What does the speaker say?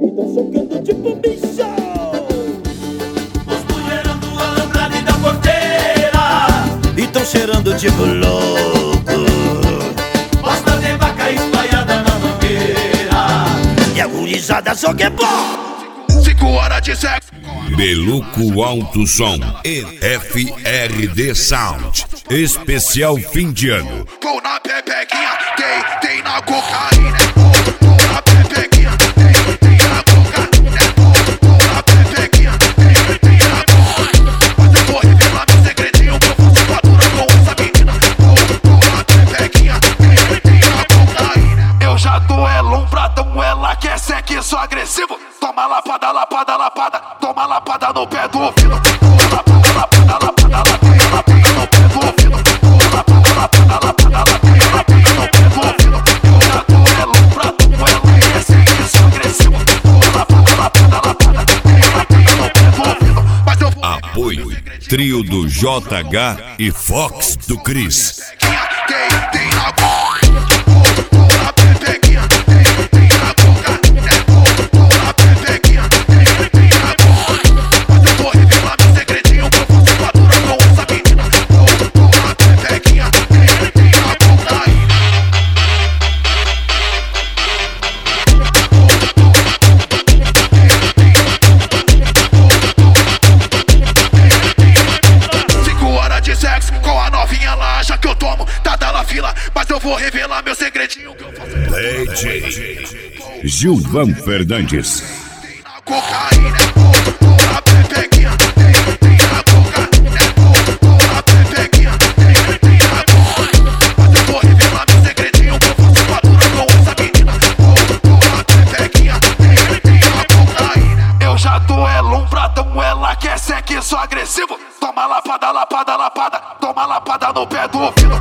e tão socando tipo bicho. Os mulherão do alambrado e da porteira e tão cheirando tipo louco. Bosta de vaca espalhada na mangueira E a gurizada só que é bom. 5 horas de sexo. Beluco Alto Som e FRD Sound. Especial fim de ano. Pô na pepequinha, tem na cocaína. Pô na pepequinha, tem na cocaína. Pô na pepequinha, tem na cocaína. Mas eu vou revelar meu segredinho que eu faço fatura com essa menina. Pô na pepequinha, tem na cocaína. Eu já duelo um pratão, ela quer sexo agressivo. Toma lapada, lapada, lapada. Toma lapada no pé do ouvido. Lapada, lapada, lapada, lapada no pé do ouvido. Lapada, lapada, lapada, lapada no pé do ouvido. Eu já duelo um prato, ela quer sexo agressivo. Lapada, lapada, lapada, lapada no pé do ouvido. Mas eu vou Apoio Trio do JH e Fox do Cris. tem na mas eu vou revelar meu segredinho que eu faço. DJ Gilvan Fernandes. Tem na cocaína, pô na pepequinha, tem na cocaína, pô na pepequinha, tem na cocaína. Mas eu vou revelar meu segredinho que eu faço fatura com essa menina. Pô na pepequinha, tem na cocaína. Eu já duelo um pratão, ela quer sexo agressivo. Toma lapada, lapada, lapada. Toma lapada no pé do ouvido.